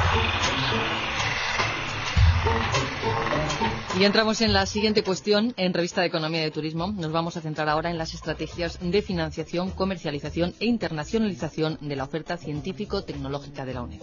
Y entramos en la siguiente cuestión en Revista de Economía y de Turismo. Nos vamos a centrar ahora en las estrategias de financiación, comercialización e internacionalización de la oferta científico-tecnológica de la UNED.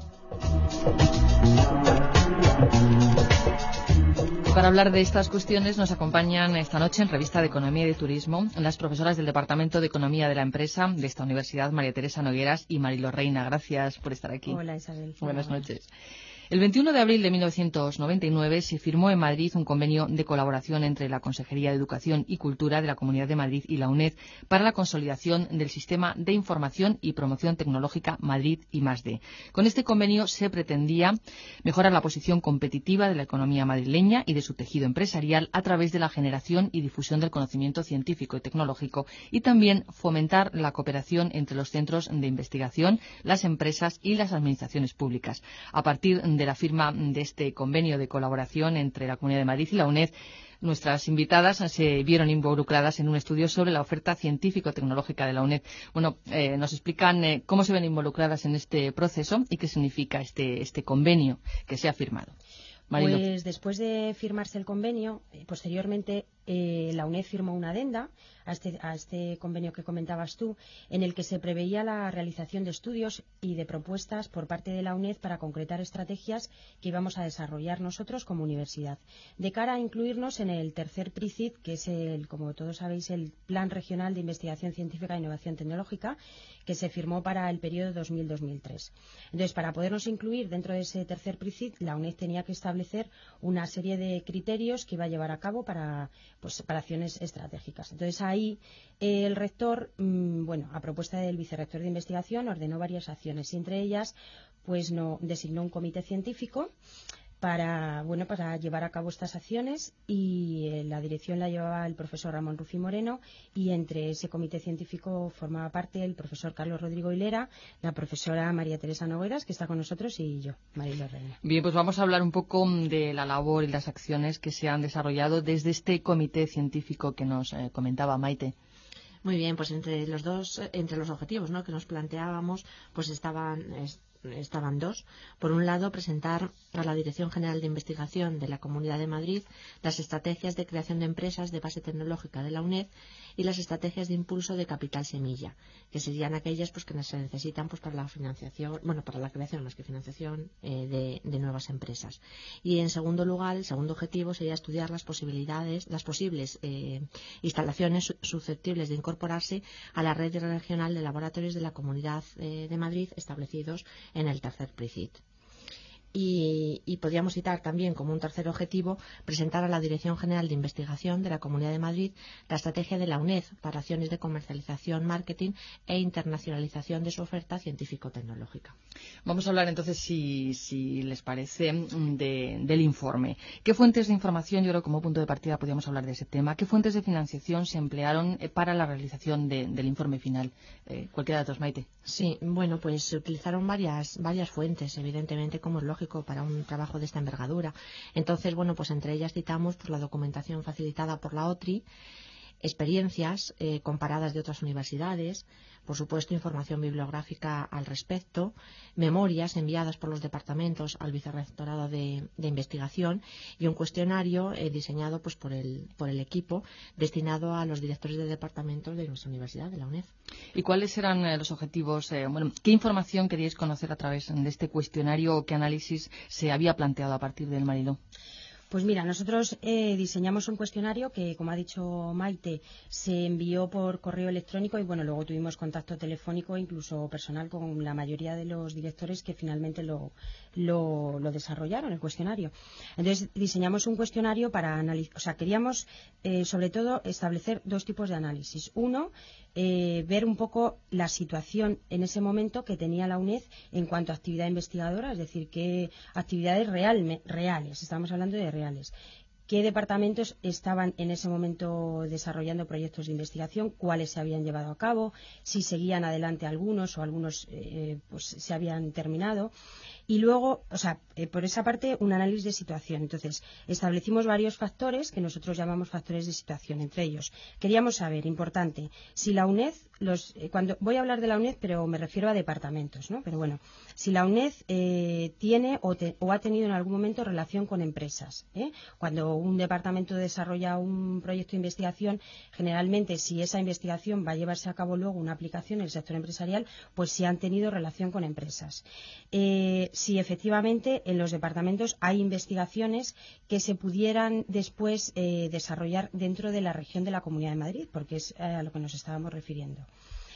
Para hablar de estas cuestiones nos acompañan esta noche en Revista de Economía y de Turismo las profesoras del Departamento de Economía de la Empresa de esta universidad, María Teresa Nogueras y Marilo Reina. Gracias por estar aquí. Hola, Isabel. Buenas noches. El 21 de abril de 1999 se firmó en Madrid un convenio de colaboración entre la Consejería de Educación y Cultura de la Comunidad de Madrid y la UNED para la consolidación del Sistema de Información y Promoción Tecnológica Madrid I+D. Con este convenio se pretendía mejorar la posición competitiva de la economía madrileña y de su tejido empresarial a través de la generación y difusión del conocimiento científico y tecnológico y también fomentar la cooperación entre los centros de investigación, las empresas y las administraciones públicas. A partir de la firma de este convenio de colaboración entre la Comunidad de Madrid y la UNED, nuestras invitadas se vieron involucradas en un estudio sobre la oferta científico-tecnológica de la UNED. Bueno, nos explican cómo se ven involucradas en este proceso y qué significa este convenio que se ha firmado. Marilo. Pues después de firmarse el convenio, posteriormente la UNED firmó una adenda a este convenio que comentabas tú, en el que se preveía la realización de estudios y de propuestas por parte de la UNED para concretar estrategias que íbamos a desarrollar nosotros como universidad, de cara a incluirnos en el tercer PRICIT, que es, como todos sabéis, el Plan Regional de Investigación Científica e Innovación Tecnológica, que se firmó para el periodo 2000-2003. Entonces, para podernos incluir dentro de ese tercer PRICIT, la UNED tenía que establecer una serie de criterios que iba a llevar a cabo para acciones estratégicas. Entonces, ahí el rector, a propuesta del vicerrector de investigación, ordenó varias acciones y entre ellas designó un comité científico para llevar a cabo estas acciones y la dirección la llevaba el profesor Ramón Rufí Moreno y entre ese comité científico formaba parte el profesor Carlos Rodrigo Hilera, la profesora María Teresa Nogueras, que está con nosotros, y yo, Marilo Reina. Bien, pues vamos a hablar un poco de la labor y las acciones que se han desarrollado desde este comité científico que nos comentaba Maite. Muy bien, pues entre los objetivos, ¿no?, que nos planteábamos, pues estaban dos. Por un lado, presentar a la Dirección General de Investigación de la Comunidad de Madrid las estrategias de creación de empresas de base tecnológica de la UNED y las estrategias de impulso de capital semilla, que serían aquellas que se necesitan para la financiación, para la creación más que financiación de nuevas empresas. Y en segundo lugar, el segundo objetivo sería estudiar las posibles instalaciones susceptibles de incorporarse a la red regional de laboratorios de la Comunidad de Madrid establecidos en el tercer PRICIT. Y podríamos citar también como un tercer objetivo presentar a la Dirección General de Investigación de la Comunidad de Madrid la estrategia de la UNED para acciones de comercialización, marketing e internacionalización de su oferta científico-tecnológica. Vamos a hablar entonces, si les parece, del informe. ¿Qué fuentes de información, yo creo como punto de partida podríamos hablar de ese tema, qué fuentes de financiación se emplearon para la realización del informe final? Cualquiera de datos, Maite. Sí, pues se utilizaron varias fuentes, evidentemente, como es lógico para un trabajo de esta envergadura. Entonces, entre ellas citamos la documentación facilitada por la OTRI, experiencias comparadas de otras universidades, por supuesto información bibliográfica al respecto, memorias enviadas por los departamentos al Vicerrectorado de Investigación y un cuestionario diseñado por el equipo destinado a los directores de departamentos de nuestra universidad, de la UNED. ¿Y cuáles eran los objetivos? ¿Qué información queríais conocer a través de este cuestionario o qué análisis se había planteado a partir del Marilo? Pues mira, nosotros diseñamos un cuestionario que, como ha dicho Maite, se envió por correo electrónico y luego tuvimos contacto telefónico, incluso personal, con la mayoría de los directores que finalmente lo desarrollaron, el cuestionario. Entonces, diseñamos un cuestionario para analizar, queríamos sobre todo establecer dos tipos de análisis. Uno, ver un poco la situación en ese momento que tenía la UNED en cuanto a actividad investigadora, es decir, qué actividades reales, estamos hablando de reales, qué departamentos estaban en ese momento desarrollando proyectos de investigación, cuáles se habían llevado a cabo, si seguían adelante algunos o algunos se habían terminado. Y luego, por esa parte, un análisis de situación. Entonces, establecimos varios factores que nosotros llamamos factores de situación. Entre ellos, queríamos saber, importante, si la UNED, cuando voy a hablar de la UNED, pero me refiero a departamentos, ¿no? Pero bueno, si la UNED tiene o ha tenido en algún momento relación con empresas. Cuando un departamento desarrolla un proyecto de investigación, generalmente, si esa investigación va a llevarse a cabo luego una aplicación en el sector empresarial, pues si han tenido relación con empresas. Si efectivamente en los departamentos hay investigaciones que se pudieran después desarrollar dentro de la región de la Comunidad de Madrid, porque es a lo que nos estábamos refiriendo.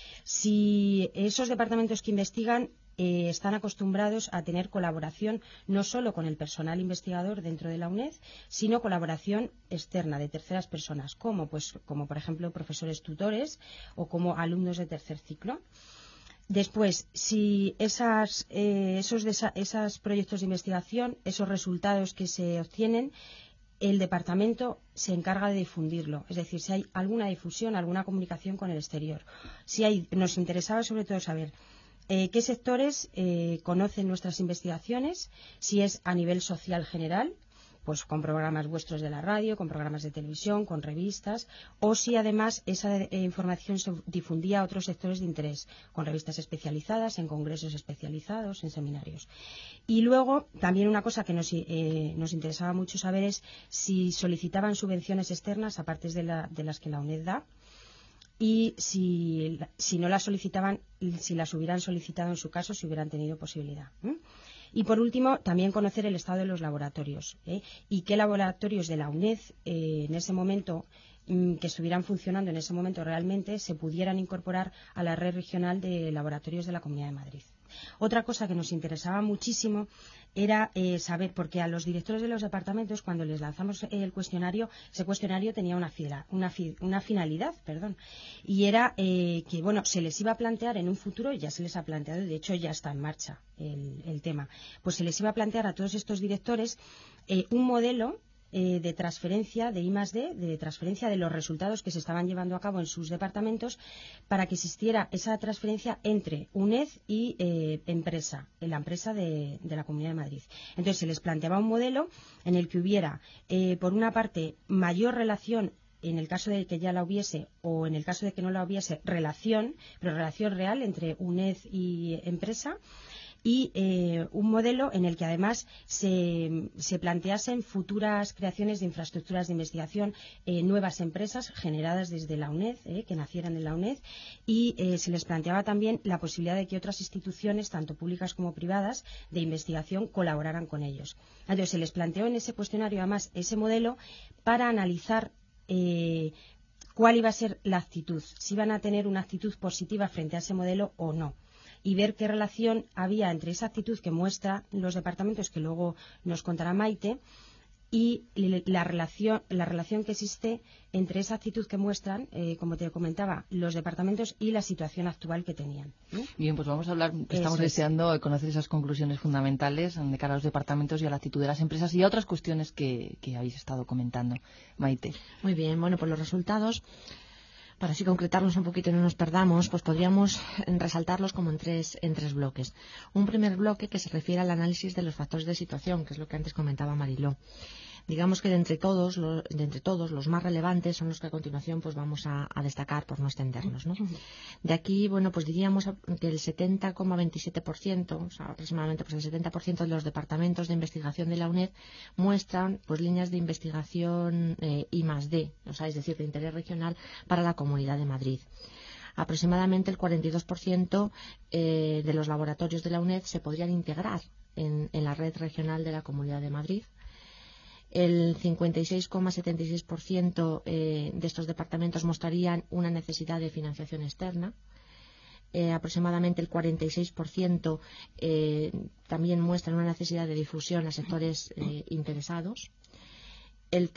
Si esos departamentos que investigan están acostumbrados a tener colaboración no solo con el personal investigador dentro de la UNED, sino colaboración externa de terceras personas, como por ejemplo profesores tutores o como alumnos de tercer ciclo. Después, si esos proyectos de investigación, esos resultados que se obtienen, el departamento se encarga de difundirlo, es decir, si hay alguna difusión, alguna comunicación con el exterior. Nos interesaba sobre todo saber qué sectores conocen nuestras investigaciones, si es a nivel social general, pues con programas vuestros de la radio, con programas de televisión, con revistas, o si además esa información se difundía a otros sectores de interés, con revistas especializadas, en congresos especializados, en seminarios. Y luego, también una cosa que nos interesaba mucho saber es si solicitaban subvenciones externas, aparte de las que la UNED da, y si no las solicitaban, si las hubieran solicitado en su caso, si hubieran tenido posibilidad. Y por último, también conocer el estado de los laboratorios y qué laboratorios de la UNED en ese momento que estuvieran funcionando en ese momento realmente se pudieran incorporar a la red regional de laboratorios de la Comunidad de Madrid. Otra cosa que nos interesaba muchísimo era saber, porque a los directores de los departamentos, cuando les lanzamos el cuestionario, ese cuestionario tenía una finalidad, y era que, bueno, se les iba a plantear en un futuro, ya se les ha planteado, de hecho ya está en marcha el tema, pues se les iba a plantear a todos estos directores un modelo de transferencia de I+D, de transferencia de los resultados que se estaban llevando a cabo en sus departamentos, para que existiera esa transferencia entre UNED y la empresa de la Comunidad de Madrid. Entonces se les planteaba un modelo en el que hubiera, por una parte, mayor relación, en el caso de que ya la hubiese, o en el caso de que no la hubiese, relación, pero relación real entre UNED y empresa, y un modelo en el que además se planteasen futuras creaciones de infraestructuras de investigación, nuevas empresas generadas desde la UNED, que nacieran en la UNED, y se les planteaba también la posibilidad de que otras instituciones, tanto públicas como privadas, de investigación colaboraran con ellos. Entonces se les planteó en ese cuestionario además ese modelo para analizar cuál iba a ser la actitud, si iban a tener una actitud positiva frente a ese modelo o no, y ver qué relación había entre esa actitud que muestran los departamentos, que luego nos contará Maite, y la relación que existe entre esa actitud que muestran, como te comentaba, los departamentos y la situación actual que tenían. Bien, pues vamos a hablar, estamos deseando conocer esas conclusiones fundamentales de cara a los departamentos y a la actitud de las empresas y a otras cuestiones que habéis estado comentando. Maite. Muy bien, bueno, pues los resultados, para así concretarlos un poquito y no nos perdamos, pues podríamos resaltarlos como en tres bloques. Un primer bloque que se refiere al análisis de los factores de situación, que es lo que antes comentaba Mariló. Digamos que de entre todos los más relevantes son los que a continuación pues vamos a destacar por no extendernos, ¿no? De aquí, bueno, pues diríamos que el 70,27%, o sea, aproximadamente pues el 70% de los departamentos de investigación de la UNED muestran pues líneas de investigación I+D, o sea, es decir, de interés regional para la Comunidad de Madrid. Aproximadamente el 42% de los laboratorios de la UNED se podrían integrar en la red regional de la Comunidad de Madrid. El 56,76% de estos departamentos mostrarían una necesidad de financiación externa. Aproximadamente el 46% también muestran una necesidad de difusión a sectores interesados. El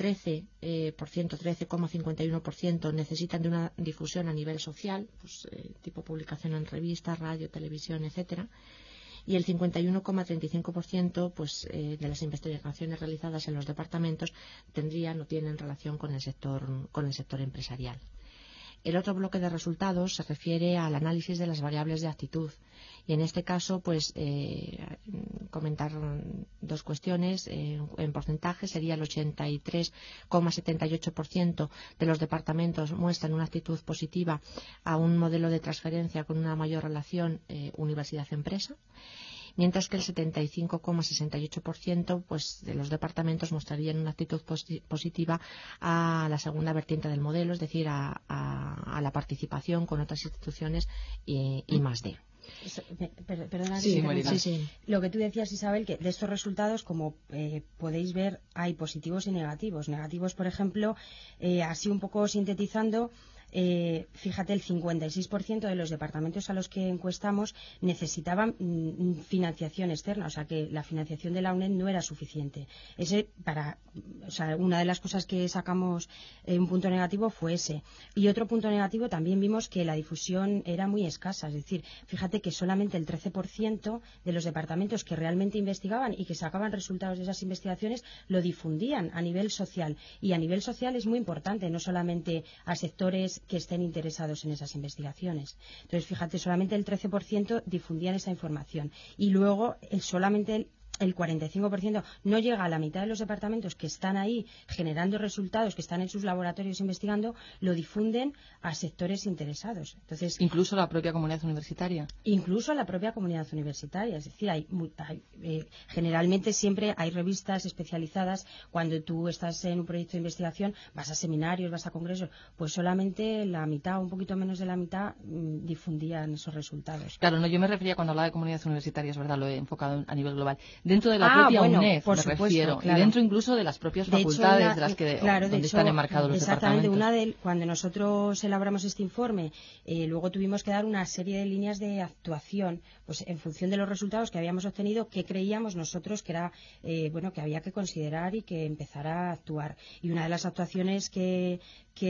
13,51% necesitan de una difusión a nivel social, pues, tipo publicación en revistas, radio, televisión, etcétera. Y el 51,35% pues, de las investigaciones realizadas en los departamentos tienen relación con el sector empresarial. El otro bloque de resultados se refiere al análisis de las variables de actitud. Y en este caso, pues, comentar dos cuestiones. En porcentaje sería el 83,78% de los departamentos muestran una actitud positiva a un modelo de transferencia con una mayor relación universidad-empresa, mientras que el 75,68% pues, de los departamentos mostrarían una actitud positiva a la segunda vertiente del modelo, es decir, a la participación con otras instituciones y más de. Perdona, sí, lo que tú decías, Isabel, que de estos resultados, como podéis ver, hay positivos y negativos. Negativos, por ejemplo, así un poco sintetizando, fíjate, el 56% de los departamentos a los que encuestamos necesitaban financiación externa, o sea que la financiación de la UNED no era suficiente. Una de las cosas que sacamos, un punto negativo fue ese. Y otro punto negativo, también vimos que la difusión era muy escasa, es decir, fíjate que solamente el 13% de los departamentos que realmente investigaban y que sacaban resultados de esas investigaciones lo difundían a nivel social. Y a nivel social es muy importante, no solamente a sectores que estén interesados en esas investigaciones. Entonces, fíjate, solamente el 13% difundían esa información. Y luego, solamente el 45% no llega a la mitad de los departamentos que están ahí generando resultados, que están en sus laboratorios investigando, lo difunden a sectores interesados. Entonces, incluso la propia comunidad universitaria. Incluso la propia comunidad universitaria. Es decir, generalmente siempre hay revistas especializadas. Cuando tú estás en un proyecto de investigación, vas a seminarios, vas a congresos, pues solamente la mitad, un poquito menos de la mitad, difundían esos resultados. Claro, no, yo me refería cuando hablaba de comunidad universitaria, es verdad, lo he enfocado a nivel global. Dentro de la propia UNED, por me supuesto, refiero, claro. y dentro incluso de las propias facultades donde están enmarcados los departamentos. Cuando nosotros elaboramos este informe, luego tuvimos que dar una serie de líneas de actuación, pues en función de los resultados que habíamos obtenido, que creíamos nosotros que era que había que considerar y que empezar a actuar. Y una de las actuaciones que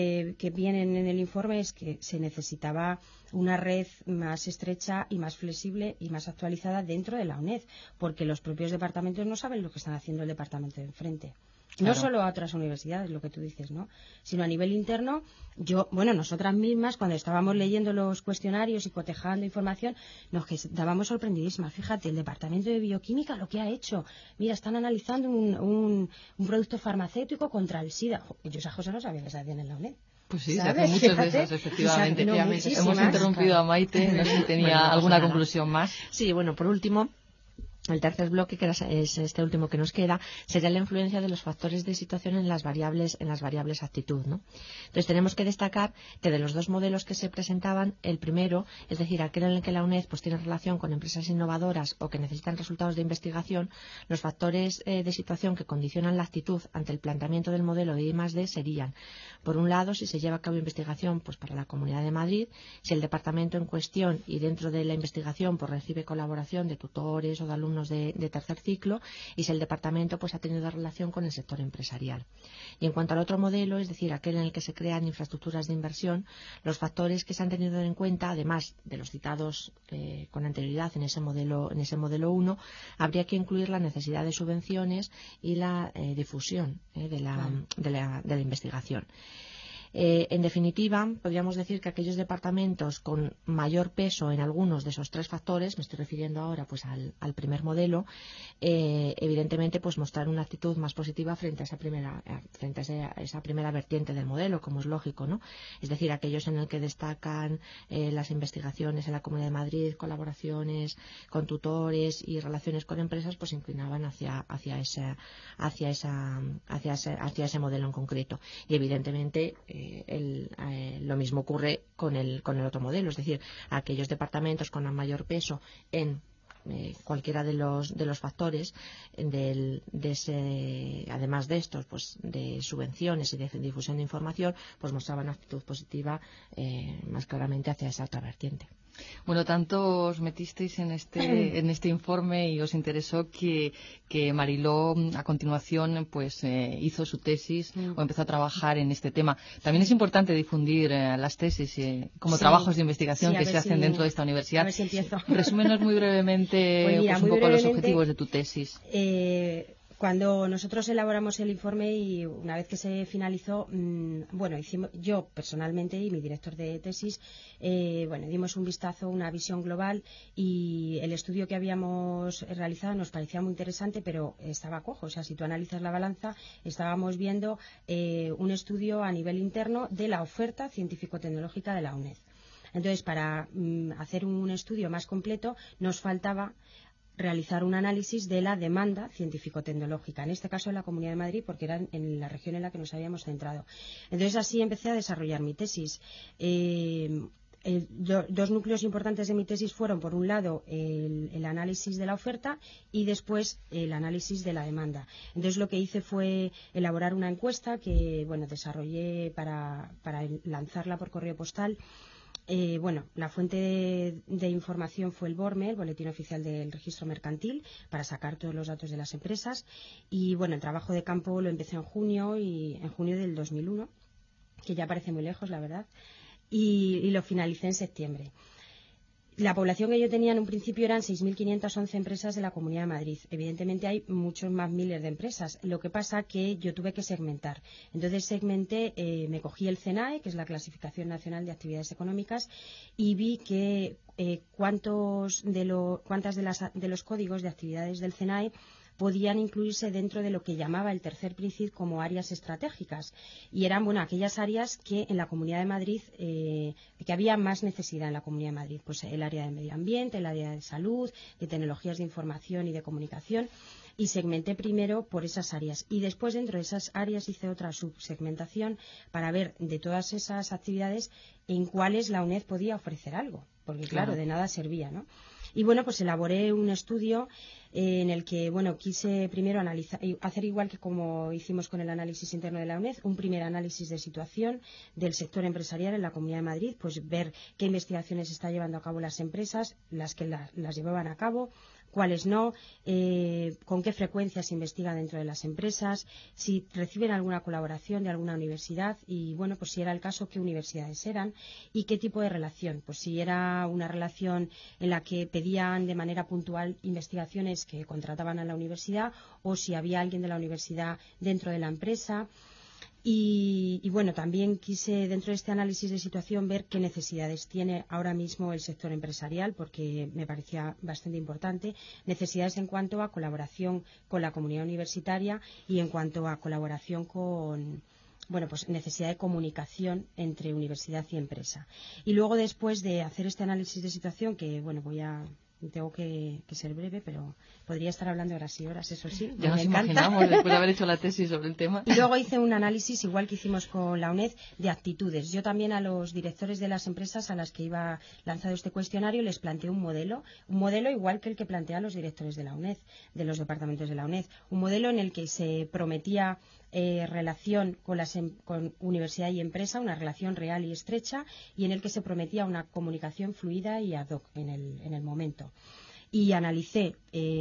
vienen en el informe es que se necesitaba una red más estrecha y más flexible y más actualizada dentro de la UNED, porque los propios departamentos no saben lo que están haciendo el departamento de enfrente. Claro. No solo a otras universidades, lo que tú dices, ¿no? Sino a nivel interno. Nosotras mismas, cuando estábamos leyendo los cuestionarios y cotejando información, nos quedábamos sorprendidísimas. Fíjate, el departamento de bioquímica lo que ha hecho. Mira, están analizando un producto farmacéutico contra el SIDA. Yo esas cosas no sabía que se hacían en la UNED. Pues sí, se hacen muchas de esas, efectivamente. Hemos interrumpido a Maite, no sé si tenía alguna conclusión más. Sí, bueno, por último, el tercer bloque, que es este último que nos queda, sería la influencia de los factores de situación en las variables actitud, ¿no? Entonces tenemos que destacar que de los dos modelos que se presentaban, el primero, es decir, aquel en el que la UNED pues tiene relación con empresas innovadoras o que necesitan resultados de investigación, los factores de situación que condicionan la actitud ante el planteamiento del modelo de I+D serían, por un lado, si se lleva a cabo investigación pues para la Comunidad de Madrid, si el departamento en cuestión y dentro de la investigación pues recibe colaboración de tutores o de alumnos de tercer ciclo, y si el departamento pues ha tenido relación con el sector empresarial. Y en cuanto al otro modelo, es decir, aquel en el que se crean infraestructuras de inversión, los factores que se han tenido en cuenta, además de los citados con anterioridad en ese modelo 1, habría que incluir la necesidad de subvenciones y la difusión de la investigación. En definitiva, podríamos decir que aquellos departamentos con mayor peso en algunos de esos tres factores, me estoy refiriendo ahora pues al primer modelo, evidentemente pues mostrar una actitud más positiva frente a esa primera vertiente del modelo, como es lógico, ¿no? Es decir, aquellos en el que destacan las investigaciones en la Comunidad de Madrid, colaboraciones con tutores y relaciones con empresas, pues se inclinaban hacia ese modelo en concreto. Y evidentemente lo mismo ocurre con el otro modelo, es decir, aquellos departamentos con mayor peso en cualquiera de los factores además de estos pues de subvenciones y de difusión de información, pues mostraban actitud positiva más claramente hacia esa otra vertiente. Bueno, tanto os metisteis en este informe y os interesó que Mariló a continuación pues hizo su tesis o empezó a trabajar en este tema. También es importante difundir las tesis como trabajos de investigación que se hacen dentro de esta universidad. A ver si empiezo. Resúmenos muy brevemente, un poco los objetivos de tu tesis. Cuando nosotros elaboramos el informe y una vez que se finalizó, yo personalmente y mi director de tesis, dimos un vistazo, una visión global, y el estudio que habíamos realizado nos parecía muy interesante, pero estaba cojo. O sea, si tú analizas la balanza, estábamos viendo un estudio a nivel interno de la oferta científico-tecnológica de la UNED. Entonces, para hacer un estudio más completo, nos faltaba realizar un análisis de la demanda científico-tecnológica, en este caso en la Comunidad de Madrid, porque era en la región en la que nos habíamos centrado. Entonces, así empecé a desarrollar mi tesis. Dos núcleos importantes de mi tesis fueron, por un lado, el análisis de la oferta y después el análisis de la demanda. Entonces, lo que hice fue elaborar una encuesta que desarrollé para lanzarla por correo postal. La fuente de información fue el BORME, el Boletín Oficial del Registro Mercantil, para sacar todos los datos de las empresas. Y el trabajo de campo lo empecé en junio del 2001, que ya parece muy lejos, la verdad, y lo finalicé en septiembre. La población que yo tenía en un principio eran 6.511 empresas de la Comunidad de Madrid. Evidentemente hay muchos más miles de empresas. Lo que pasa que yo tuve que segmentar. Entonces segmenté, me cogí el CENAE, que es la Clasificación Nacional de Actividades Económicas, y vi que cuántas de los códigos de actividades del CENAE podían incluirse dentro de lo que llamaba el tercer PRICID como áreas estratégicas. Y eran aquellas áreas que en la Comunidad de Madrid, que había más necesidad en la Comunidad de Madrid. Pues el área de medio ambiente, el área de salud, de tecnologías de información y de comunicación. Y segmenté primero por esas áreas. Y después, dentro de esas áreas, hice otra subsegmentación para ver de todas esas actividades en cuáles la UNED podía ofrecer algo. Porque, claro, de nada servía, ¿no? Y pues elaboré un estudio en el que quise primero hacer igual que como hicimos con el análisis interno de la UNED, un primer análisis de situación del sector empresarial en la Comunidad de Madrid, pues ver qué investigaciones está llevando a cabo las empresas, las que las llevaban a cabo, cuáles no, con qué frecuencia se investiga dentro de las empresas, si reciben alguna colaboración de alguna universidad y, pues si era el caso, qué universidades eran y qué tipo de relación. Pues si era una relación en la que pedían de manera puntual investigaciones que contrataban a la universidad o si había alguien de la universidad dentro de la empresa. Y también quise, dentro de este análisis de situación, ver qué necesidades tiene ahora mismo el sector empresarial, porque me parecía bastante importante. Necesidades en cuanto a colaboración con la comunidad universitaria y en cuanto a colaboración con necesidad de comunicación entre universidad y empresa. Y luego, después de hacer este análisis de situación, que tengo que ser breve, pero podría estar hablando horas y horas, eso sí. Ya nos imaginamos, después de haber hecho la tesis sobre el tema. Y luego hice un análisis, igual que hicimos con la UNED, de actitudes. Yo también a los directores de las empresas a las que iba lanzado este cuestionario les planteé un modelo igual que el que plantean los directores de la UNED, de los departamentos de la UNED. Un modelo en el que se prometía relación con universidad y empresa, una relación real y estrecha, y en el que se prometía una comunicación fluida y ad hoc en el momento. Y analicé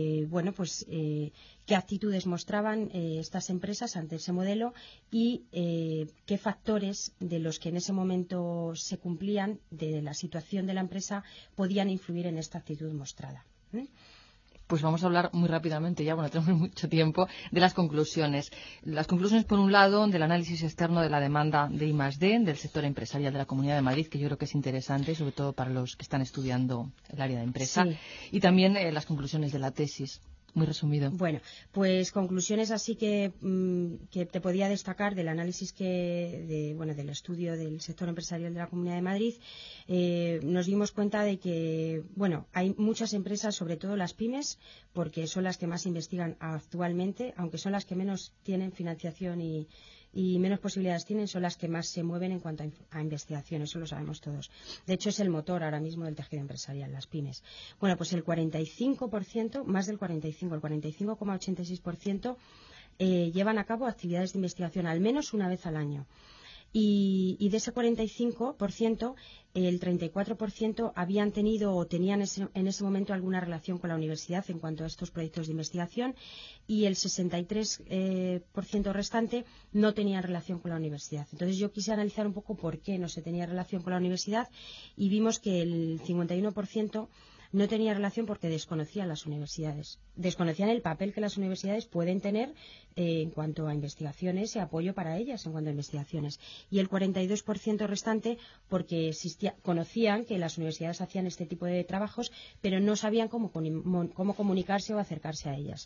qué actitudes mostraban estas empresas ante ese modelo y qué factores de los que en ese momento se cumplían de la situación de la empresa podían influir en esta actitud mostrada. Pues vamos a hablar muy rápidamente, ya tenemos mucho tiempo, de las conclusiones. Las conclusiones, por un lado, del análisis externo de la demanda de I+D, del sector empresarial de la Comunidad de Madrid, que yo creo que es interesante, sobre todo para los que están estudiando el área de empresa, sí. Y también las conclusiones de la tesis. Muy resumido. Bueno, pues conclusiones así que te podía destacar del análisis del estudio del sector empresarial de la Comunidad de Madrid. Nos dimos cuenta de que, hay muchas empresas, sobre todo las pymes, porque son las que más investigan actualmente, aunque son las que menos tienen financiación y menos posibilidades tienen, son las que más se mueven en cuanto a investigación, eso lo sabemos todos. De hecho, es el motor ahora mismo del tejido empresarial, las pymes. Pues el 45%, más del 45%, el 45,86% llevan a cabo actividades de investigación al menos una vez al año. Y de ese 45%, el 34% habían tenido o tenían en ese momento alguna relación con la universidad en cuanto a estos proyectos de investigación, y el 63% restante no tenían relación con la universidad. Entonces yo quise analizar un poco por qué no se tenía relación con la universidad y vimos que el 51% no tenía relación porque desconocían las universidades. Desconocían el papel que las universidades pueden tener en cuanto a investigaciones y apoyo para ellas en cuanto a investigaciones. Y el 42% restante porque conocían que las universidades hacían este tipo de trabajos, pero no sabían cómo comunicarse o acercarse a ellas.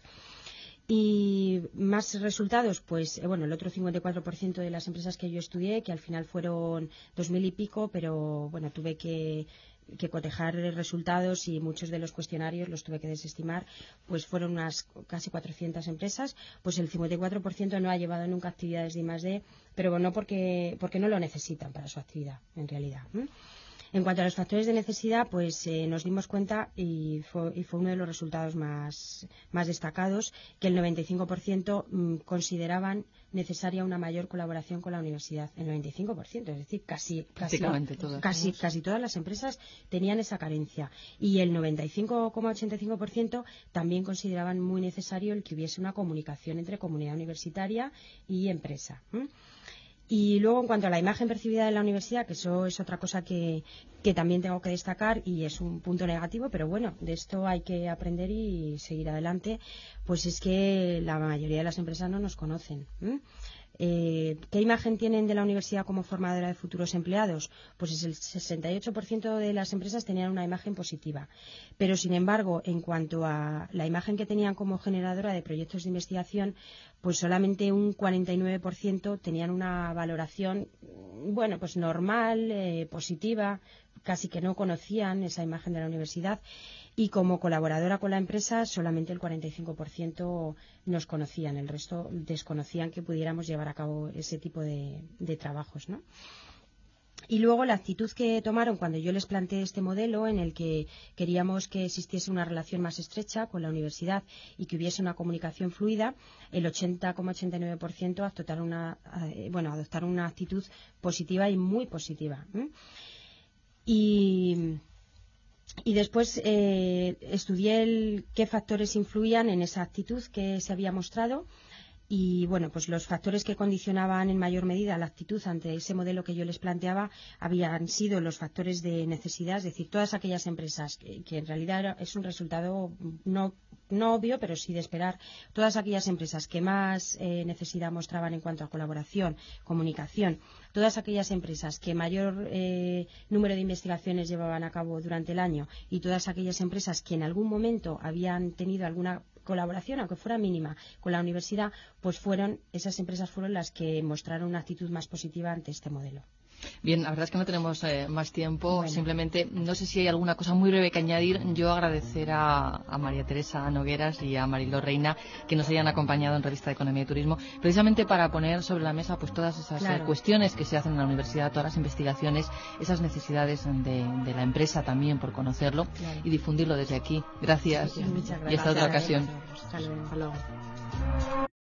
Y más resultados, pues bueno, el otro 54% de las empresas que yo estudié, que al final fueron 2.000 y pico, pero bueno, tuve que cotejar resultados y muchos de los cuestionarios los tuve que desestimar, pues fueron unas casi 400 empresas, pues el 54% no ha llevado nunca actividades de I+D, pero bueno, porque no lo necesitan para su actividad, en realidad. En cuanto a los factores de necesidad, pues nos dimos cuenta, y fue uno de los resultados más destacados, que el 95% consideraban necesaria una mayor colaboración con la universidad. El 95%, es decir, casi todas las empresas tenían esa carencia. Y el 95,85% también consideraban muy necesario el que hubiese una comunicación entre comunidad universitaria y empresa. Y luego, en cuanto a la imagen percibida de la universidad, que eso es otra cosa que también tengo que destacar y es un punto negativo, pero bueno, de esto hay que aprender y seguir adelante, pues es que la mayoría de las empresas no nos conocen. ¿Qué imagen tienen de la universidad como formadora de futuros empleados? Pues el 68% de las empresas tenían una imagen positiva. Pero, sin embargo, en cuanto a la imagen que tenían como generadora de proyectos de investigación, pues solamente un 49% tenían una valoración, bueno, pues normal, positiva, casi que no conocían esa imagen de la universidad. Y como colaboradora con la empresa, solamente el 45% nos conocían, el resto desconocían que pudiéramos llevar a cabo ese tipo de trabajos, ¿no? Y luego la actitud que tomaron cuando yo les planteé este modelo en el que queríamos que existiese una relación más estrecha con la universidad y que hubiese una comunicación fluida, el 80,89% adoptaron una actitud positiva y muy positiva. Y después estudié qué factores influían en esa actitud que se había mostrado. Y bueno, pues los factores que condicionaban en mayor medida la actitud ante ese modelo que yo les planteaba habían sido los factores de necesidad, es decir, todas aquellas empresas que en realidad es un resultado no obvio, pero sí de esperar, todas aquellas empresas que más necesidad mostraban en cuanto a colaboración, comunicación, todas aquellas empresas que mayor número de investigaciones llevaban a cabo durante el año y todas aquellas empresas que en algún momento habían tenido alguna colaboración, aunque fuera mínima, con la universidad, pues esas empresas fueron las que mostraron una actitud más positiva ante este modelo. Bien, la verdad es que no tenemos más tiempo. Bueno. Simplemente, no sé si hay alguna cosa muy breve que añadir. Yo agradecer a María Teresa Nogueras y a Mariló Reina que nos hayan acompañado en Revista de Economía y Turismo, precisamente para poner sobre la mesa pues todas esas cuestiones que se hacen en la universidad, todas las investigaciones, esas necesidades de la empresa también por conocerlo y difundirlo desde aquí. Gracias. Muchas gracias. Y hasta otra ocasión. Hasta luego.